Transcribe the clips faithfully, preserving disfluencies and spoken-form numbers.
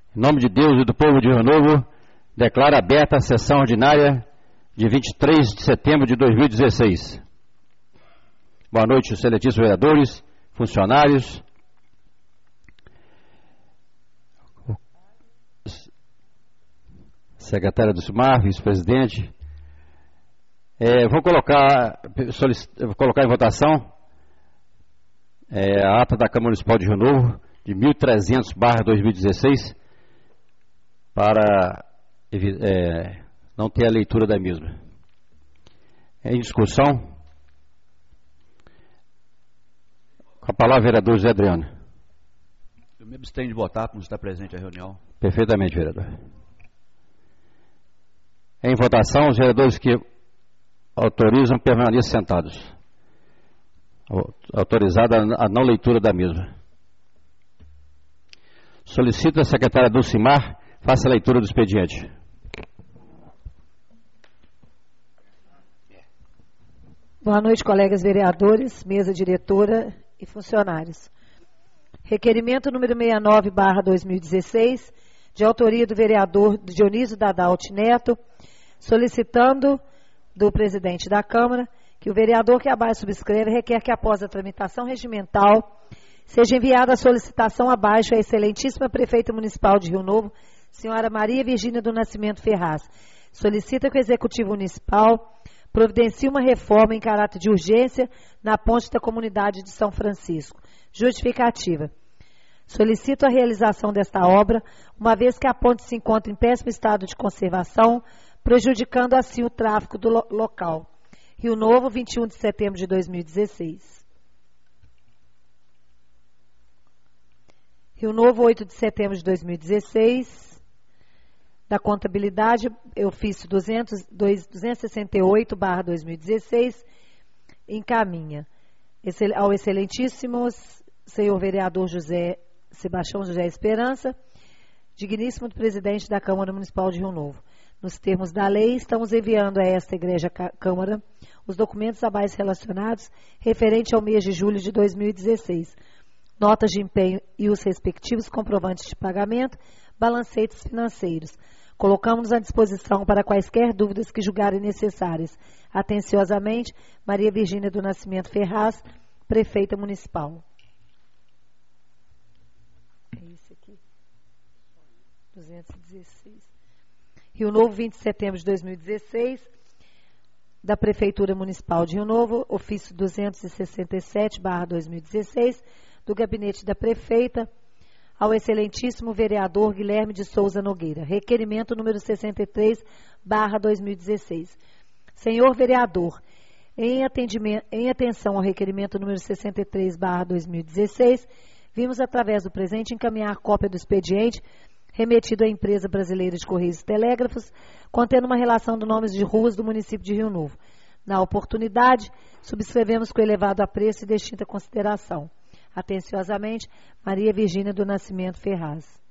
Em nome de Deus e do povo de Rio Novo, declaro aberta a sessão ordinária de vinte e três de setembro de dois mil e dezesseis. Boa noite, excelentíssimos vereadores, funcionários. Secretária do SUMAR, vice-presidente. É, vou colocar, vou colocar em votação é, a ata da Câmara Municipal de Rio Novo, de mil e trezentos barra dois mil e dezesseis, para é, não ter a leitura da mesma. Em discussão, com a palavra, vereador José Adriano. Eu me abstenho de votar por não estar presente à reunião. Perfeitamente, vereador. Em votação, os vereadores que autorizam permaneçam sentados. Autorizada a não leitura da mesma. Solicito a secretária Dulcimar faça a leitura do expediente. Boa noite, colegas vereadores, mesa diretora e funcionários. Requerimento número sessenta e nove barra dois mil e dezesseis, de autoria do vereador Dionísio Dadalt Neto, solicitando do presidente da Câmara que o vereador que abaixo subscreve requer que, após a tramitação regimental, seja enviada a solicitação abaixo à excelentíssima prefeita municipal de Rio Novo, senhora Maria Virgínia do Nascimento Ferraz. Solicita que o Executivo Municipal providencie uma reforma em caráter de urgência na ponte da comunidade de São Francisco. Justificativa. Solicito a realização desta obra, uma vez que a ponte se encontra em péssimo estado de conservação, prejudicando assim o tráfego do lo local. Rio Novo, vinte e um de setembro de dois mil e dezesseis. Rio Novo, oito de setembro de dois mil e dezesseis. Da contabilidade, ofício duzentos e sessenta e oito barra dois mil e dezesseis, encaminha ao excelentíssimo senhor vereador José Sebastião José Esperança, digníssimo presidente da Câmara Municipal de Rio Novo. Nos termos da lei, estamos enviando a esta Igreja Câmara os documentos abaixo relacionados referente ao mês de julho de dois mil e dezesseis, notas de empenho e os respectivos comprovantes de pagamento, balancetes financeiros. Colocamos-nos à disposição para quaisquer dúvidas que julgarem necessárias. Atenciosamente, Maria Virgínia do Nascimento Ferraz, prefeita municipal. É isso aqui. duzentos e dezesseis. Rio Novo, vinte de setembro de dois mil e dezesseis, da Prefeitura Municipal de Rio Novo, ofício duzentos e sessenta e sete barra dois mil e dezesseis, do Gabinete da Prefeita, ao excelentíssimo vereador Guilherme de Souza Nogueira. Requerimento número sessenta e três barra dois mil e dezesseis. Senhor vereador, em, atendimento, em atenção ao requerimento número sessenta e três barra dois mil e dezesseis, vimos através do presente encaminhar cópia do expediente remetido à Empresa Brasileira de Correios e Telégrafos, contendo uma relação de nomes de ruas do município de Rio Novo. Na oportunidade, subscrevemos com elevado apreço e distinta consideração. Atenciosamente, Maria Virgínia do Nascimento Ferraz.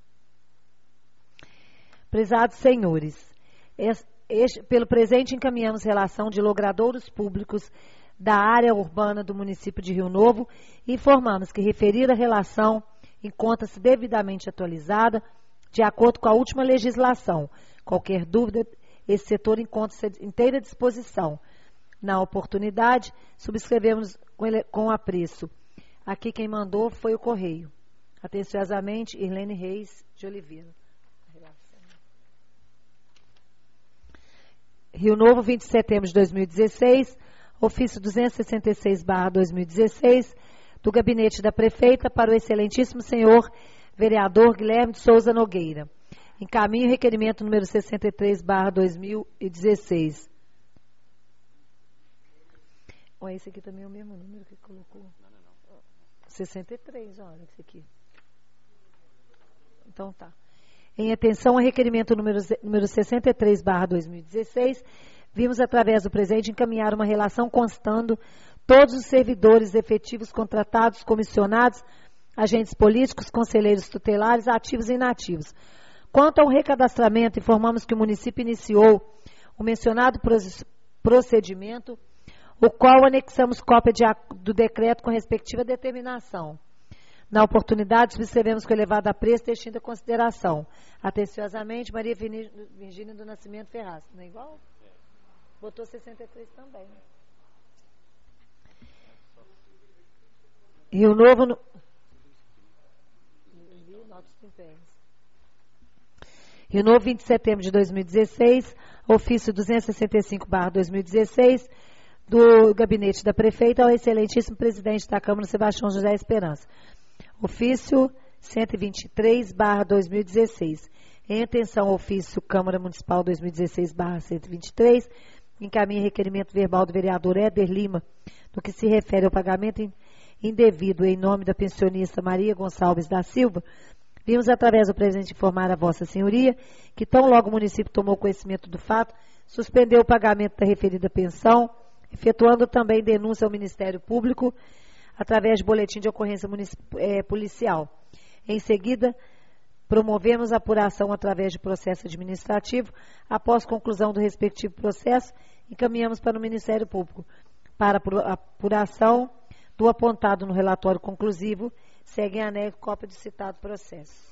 Prezados senhores, este, pelo presente encaminhamos relação de logradouros públicos da área urbana do município de Rio Novo e informamos que referida relação encontra-se devidamente atualizada de acordo com a última legislação. Qualquer dúvida, esse setor encontra-se à inteira disposição. Na oportunidade, subscrevemos com, ele, com apreço. Aqui quem mandou foi o Correio. Atenciosamente, Irlene Reis de Oliveira. Rio Novo, vinte de setembro de dois mil e dezesseis, ofício duzentos e sessenta e seis barra dois mil e dezesseis, do Gabinete da Prefeita para o excelentíssimo senhor vereador Guilherme de Souza Nogueira. Encaminho requerimento número sessenta e três barra dois mil e dezesseis. Olha, esse aqui também é o mesmo número que colocou. sessenta e três, olha esse aqui. Então tá. Em atenção ao requerimento número, número sessenta e três barra dois mil e dezesseis, vimos através do presente encaminhar uma relação constando todos os servidores efetivos contratados, comissionados, agentes políticos, conselheiros tutelares, ativos e inativos. Quanto ao recadastramento, informamos que o município iniciou o mencionado procedimento, o qual anexamos cópia de, do decreto com respectiva determinação. Na oportunidade, subscrevemos com elevado apreço e extinta consideração. Atenciosamente, Maria Virgínia do Nascimento Ferraz. Não é igual? Botou sessenta e três também. E o novo... No... E o novo vinte de setembro de dois mil e dezesseis, ofício duzentos e sessenta e cinco barra dois mil e dezesseis, do gabinete da prefeita ao excelentíssimo presidente da Câmara, Sebastião José Esperança. Ofício cento e vinte e três barra dois mil e dezesseis. Em atenção ao ofício Câmara Municipal dois mil e dezesseis barra cento e vinte e três, encaminha requerimento verbal do vereador Éder Lima, no que se refere ao pagamento indevido em nome da pensionista Maria Gonçalves da Silva. Vimos, através do presente, informar a Vossa Senhoria que, tão logo o município tomou conhecimento do fato, suspendeu o pagamento da referida pensão, efetuando também denúncia ao Ministério Público, através de boletim de ocorrência eh, policial. Em seguida, promovemos a apuração através de processo administrativo. Após conclusão do respectivo processo, encaminhamos para o Ministério Público para a apuração do apontado no relatório conclusivo. Segue em anexo cópia do citado processo.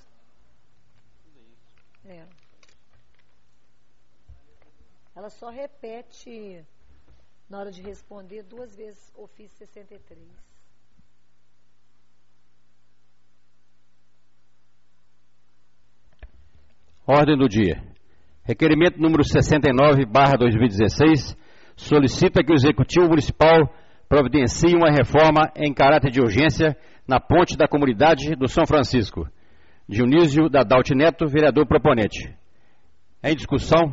É. Ela só repete, na hora de responder, duas vezes ofício sessenta e três. Ordem do dia. Requerimento número sessenta e nove barra dois mil e dezesseis solicita que o Executivo Municipal providencie uma reforma em caráter de urgência na ponte da comunidade do São Francisco. Dionísio da Daut Neto, vereador proponente. Em discussão?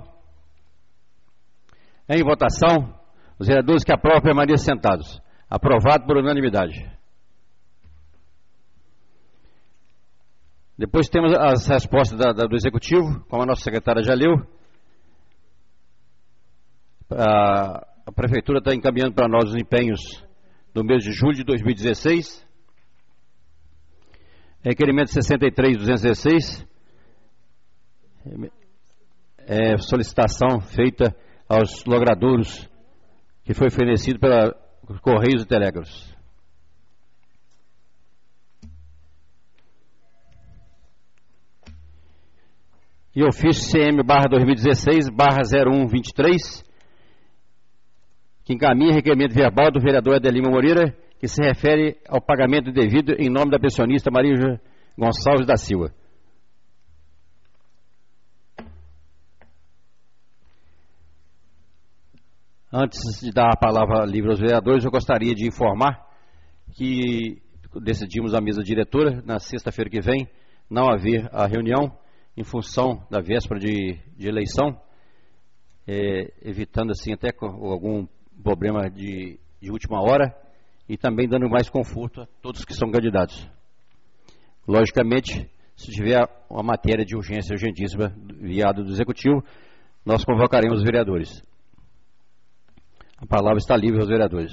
Em votação? Os vereadores que aprovam permaneçam sentados. Aprovado por unanimidade. Depois temos as respostas da, da, do Executivo, como a nossa secretária já leu. A, a Prefeitura está encaminhando para nós os empenhos do mês de julho de dois mil e dezesseis. Requerimento sessenta e três barra duzentos e dezesseis. É, solicitação feita aos logradouros que foi fornecido pela Correios e Telégrafos. E ofício C M barra dois mil e dezesseis barra zero um vinte e três, que encaminha requerimento verbal do vereador Adelino Moreira, que se refere ao pagamento devido em nome da pensionista Maria Gonçalves da Silva. Antes de dar a palavra livre aos vereadores, eu gostaria de informar que decidimos a mesa diretora, na sexta-feira que vem, não haver a reunião, em função da véspera de, de eleição, é, evitando assim até algum problema de, de última hora e também dando mais conforto a todos que são candidatos. Logicamente, se tiver uma matéria de urgência urgentíssima enviada do Executivo, nós convocaremos os vereadores. A palavra está livre aos vereadores.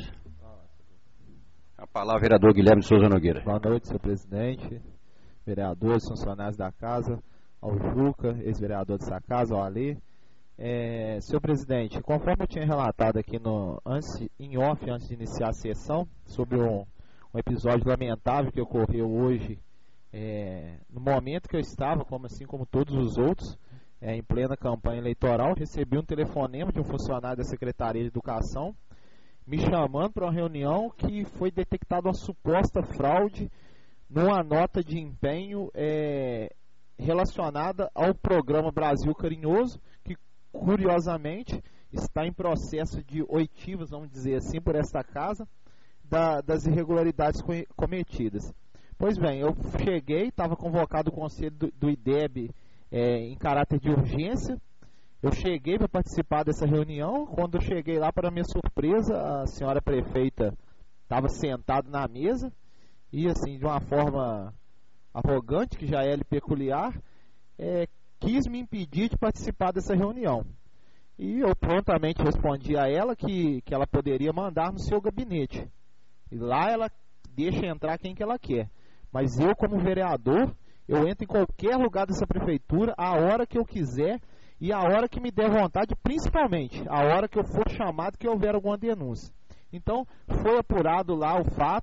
A palavra, vereador Guilherme de Souza Nogueira. Boa noite, senhor presidente, vereadores, funcionários da casa, ao Juca, ex-vereador dessa casa, ao Alê. É, senhor presidente, conforme eu tinha relatado aqui no, antes, em off, antes de iniciar a sessão, sobre um, um episódio lamentável que ocorreu hoje, é, no momento que eu estava, como assim como todos os outros, é, em plena campanha eleitoral, recebi um telefonema de um funcionário da Secretaria de Educação, me chamando para uma reunião que foi detectada uma suposta fraude numa nota de empenho é, relacionada ao programa Brasil Carinhoso, que curiosamente está em processo de oitivas, vamos dizer assim, por esta casa, da, das irregularidades cometidas. Pois bem, eu cheguei, estava convocado o conselho do, do I D E B é, em caráter de urgência. Eu cheguei para participar dessa reunião. Quando eu cheguei lá, para minha surpresa, a senhora prefeita estava sentada na mesa e, assim, de uma forma arrogante, que já é lhe peculiar, é, quis me impedir de participar dessa reunião. E eu prontamente respondi a ela que, que ela poderia mandar no seu gabinete. E lá ela deixa entrar quem que ela quer. Mas eu, como vereador, eu entro em qualquer lugar dessa prefeitura a hora que eu quiser e a hora que me der vontade, principalmente a hora que eu for chamado, que houver alguma denúncia. Então, foi apurado lá o fato,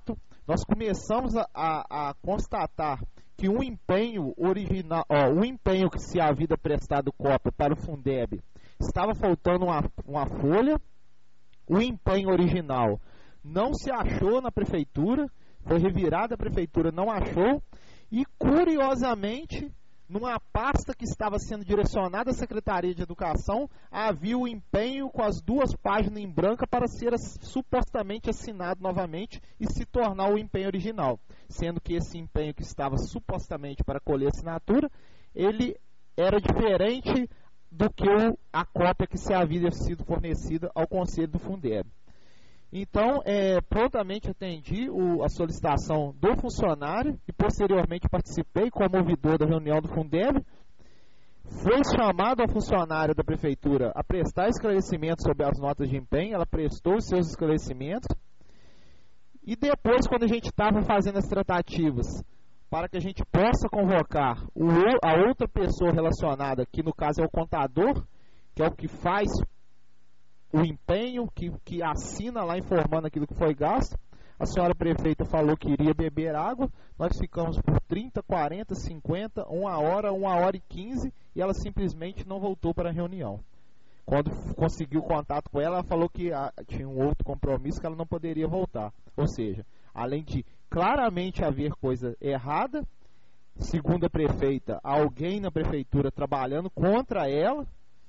nós começamos a, a, a constatar que um empenho original, ó, um empenho que se havia prestado cópia para o Fundeb estava faltando uma, uma folha, o empenho original não se achou na prefeitura, foi revirado, a prefeitura não achou, e curiosamente, numa pasta que estava sendo direcionada à Secretaria de Educação, havia o empenho com as duas páginas em branco para ser supostamente assinado novamente e se tornar o empenho original, sendo que esse empenho que estava supostamente para colher assinatura, ele era diferente do que o, a cópia que se havia sido fornecida ao Conselho do Fundeb. Então, é, prontamente atendi o, a solicitação do funcionário e posteriormente participei como ouvidor da reunião do Fundeb. Foi chamado a funcionária da prefeitura a prestar esclarecimentos sobre as notas de empenho, ela prestou os seus esclarecimentos. E depois, quando a gente estava fazendo as tratativas para que a gente possa convocar o, a outra pessoa relacionada, que no caso é o contador, que é o que faz o empenho, que, que assina lá informando aquilo que foi gasto. A senhora prefeita falou que iria beber água, nós ficamos por trinta, quarenta, cinquenta, uma hora, uma hora e quinze, e ela simplesmente não voltou para a reunião. Quando conseguiu contato com ela, ela falou que ah, tinha um outro compromisso, que ela não poderia voltar. Ou seja, além de claramente haver coisa errada, segundo a prefeita, alguém na prefeitura trabalhando contra ela,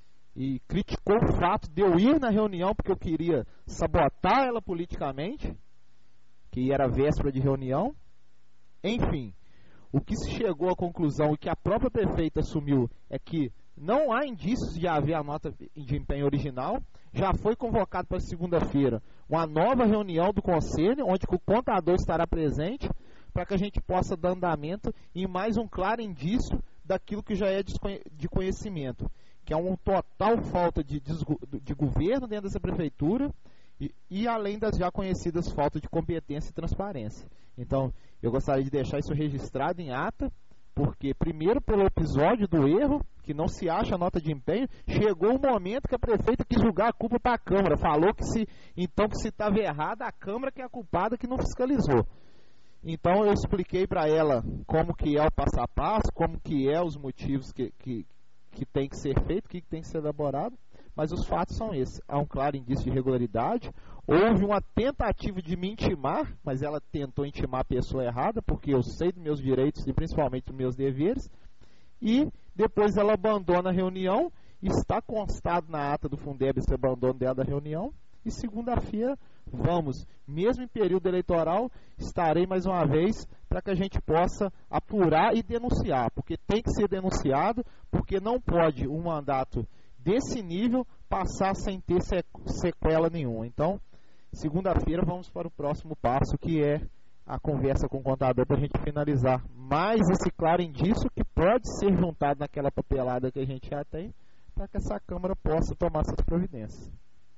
e criticou o fato de eu ir na reunião porque eu queria sabotar ela politicamente, que era véspera de reunião. Enfim, o que se chegou à conclusão e que a própria prefeita assumiu é que não há indícios de haver a nota de empenho original. Já foi convocado para segunda-feira uma nova reunião do Conselho, onde o contador estará presente, para que a gente possa dar andamento em mais um claro indício daquilo que já é de conhecimento, que é uma total falta de, de governo dentro dessa prefeitura e, e além das já conhecidas faltas de competência e transparência. Então, eu gostaria de deixar isso registrado em ata, porque primeiro pelo episódio do erro, que não se acha a nota de empenho, chegou o momento que a prefeita quis julgar a culpa para a Câmara, falou que se então que se estava errado, a Câmara que é a culpada que não fiscalizou. Então eu expliquei para ela como que é o passo a passo, como que é os motivos que, que, que tem que ser feito, o que tem que ser elaborado, mas os fatos são esses. Há um claro indício de irregularidade, houve uma tentativa de me intimar, mas ela tentou intimar a pessoa errada, porque eu sei dos meus direitos e principalmente dos meus deveres, e depois ela abandona a reunião, está constado na ata do Fundeb esse abandono dela da reunião, e segunda-feira vamos, mesmo em período eleitoral, estarei mais uma vez para que a gente possa apurar e denunciar, porque tem que ser denunciado, porque não pode um mandato desse nível passar sem ter sequela nenhuma. Então, segunda-feira vamos para o próximo passo, que é a conversa com o contador, para a gente finalizar mais esse claro indício que pode ser juntado naquela papelada que a gente já tem, para que essa Câmara possa tomar essas providências.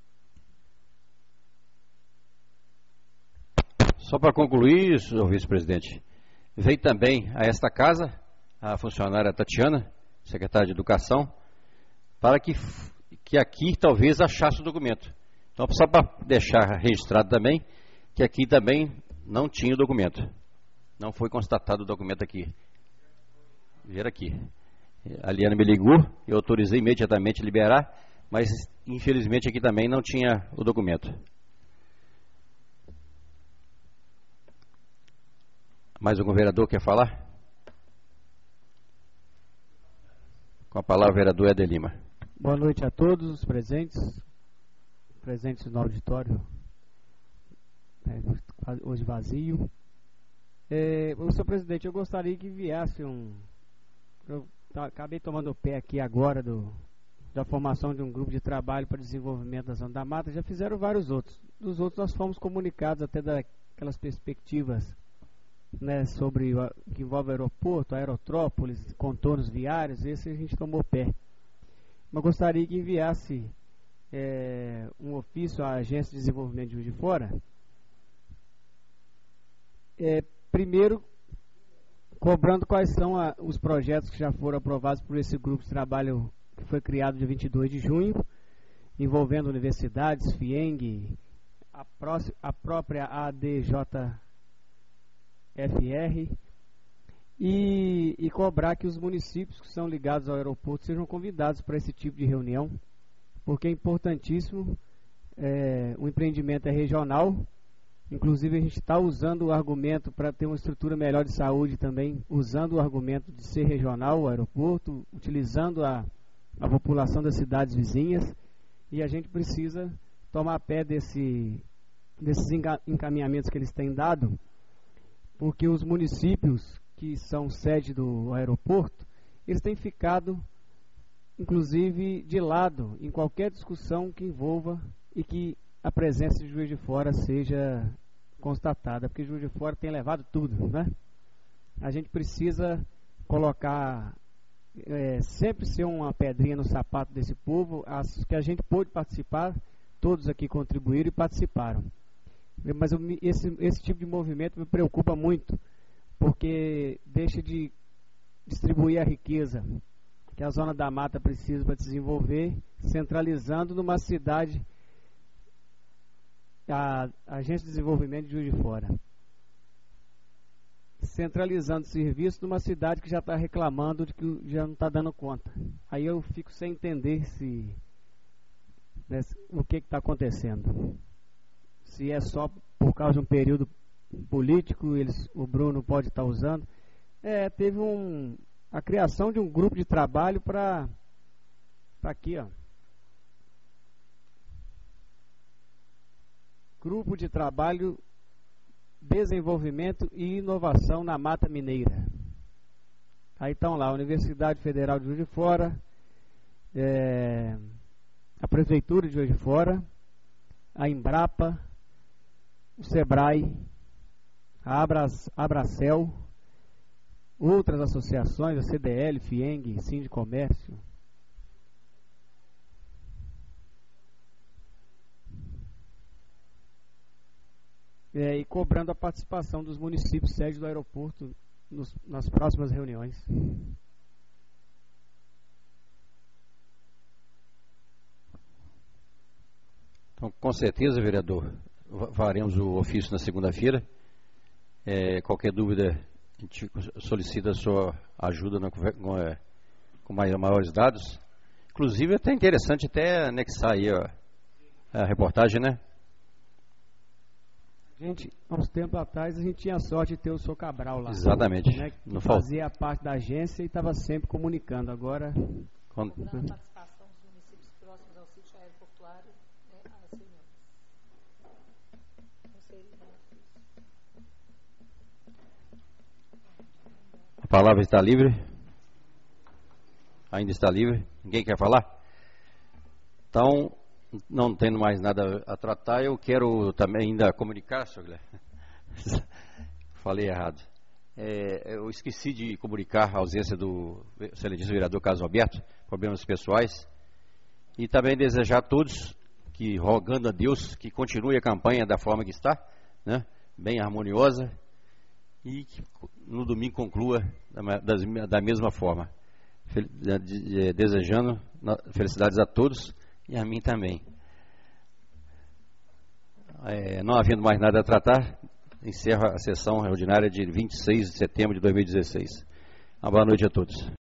Só para concluir, senhor vice-presidente, veio também a esta casa a funcionária Tatiana, secretária de Educação, para que, que aqui talvez achasse o documento. Então, só para deixar registrado também, que aqui também não tinha o documento. Não foi constatado o documento aqui. Ver aqui. A Liana me ligou, eu autorizei imediatamente a liberar, mas infelizmente aqui também não tinha o documento. Mais algum vereador quer falar? Com a palavra, o vereador Éder Lima. Boa noite a todos os presentes, presentes no auditório, é, hoje vazio. É, senhor presidente, eu gostaria que enviasse um... Eu tá, acabei tomando o pé aqui agora do, da formação de um grupo de trabalho para desenvolvimento da Zona da Mata. Já fizeram vários outros. Dos outros nós fomos comunicados até daquelas perspectivas, né, sobre o que envolve aeroporto, aerotrópolis, contornos viários. Esse a gente tomou pé. Mas gostaria que enviasse é, um ofício à Agência de Desenvolvimento de Juiz de Fora, é, primeiro cobrando quais são a, os projetos que já foram aprovados por esse grupo de trabalho que foi criado dia vinte e dois de junho, envolvendo universidades, FIENG, a, pró a própria A D J F R, e, e cobrar que os municípios que são ligados ao aeroporto sejam convidados para esse tipo de reunião, porque é importantíssimo. É, o empreendimento é regional, inclusive a gente está usando o argumento para ter uma estrutura melhor de saúde também, usando o argumento de ser regional o aeroporto, utilizando a, a população das cidades vizinhas, e a gente precisa tomar pé desse, desses encaminhamentos que eles têm dado, porque os municípios que são sede do aeroporto, eles têm ficado, inclusive, de lado em qualquer discussão que envolva e que a presença de Juiz de Fora seja constatada, porque Juiz de Fora tem levado tudo, né? A gente precisa colocar, é, sempre ser uma pedrinha no sapato desse povo, as, que a gente pôde participar, todos aqui contribuíram e participaram. Mas eu, esse, esse tipo de movimento me preocupa muito, porque deixa de distribuir a riqueza que a Zona da Mata precisa para desenvolver, centralizando numa cidade, a Agência de Desenvolvimento de Juiz de Fora, centralizando serviço numa cidade que já está reclamando de que já não está dando conta. Aí eu fico sem entender se, né, o que está acontecendo. Se é só por causa de um período político, eles, o Bruno pode estar usando. É, teve um, a criação de um grupo de trabalho para aqui, ó. Grupo de Trabalho, Desenvolvimento e Inovação na Mata Mineira. Aí estão lá, a Universidade Federal de Juiz de Fora, é, a Prefeitura de Juiz de Fora, a Embrapa, o Sebrae, a Abras, Abracel, outras associações, a C D L, FIENG, Sindicomércio. É, e cobrando a participação dos municípios sede do aeroporto nos, nas próximas reuniões. Então, com certeza, vereador, faremos o ofício na segunda-feira. É, qualquer dúvida, a gente solicita a sua ajuda na, com, é, com maiores dados. Inclusive, é até interessante até anexar aí ó, a reportagem, né? Gente, há uns tempos atrás a gente tinha a sorte de ter o senhor Cabral lá. Exatamente. Né, que fazia a parte da agência e estava sempre comunicando. Agora... Quando... A participação dos municípios próximos ao sítio aeroportuário, né, às reuniões. Não sei, a palavra está livre? Ainda está livre? Ninguém quer falar? Então... Não tendo mais nada a tratar, eu quero também ainda comunicar, senhor Guilherme. Falei errado. É, eu esqueci de comunicar a ausência do excelentíssimo vereador Carlos Alberto, problemas pessoais, e também desejar a todos, que rogando a Deus, que continue a campanha da forma que está, né, bem harmoniosa, e que no domingo conclua da, da, da mesma forma. Fel, de, de, desejando felicidades a todos, e a mim também. É, não havendo mais nada a tratar, encerro a sessão ordinária de vinte e seis de setembro de dois mil e dezesseis. Uma boa noite a todos.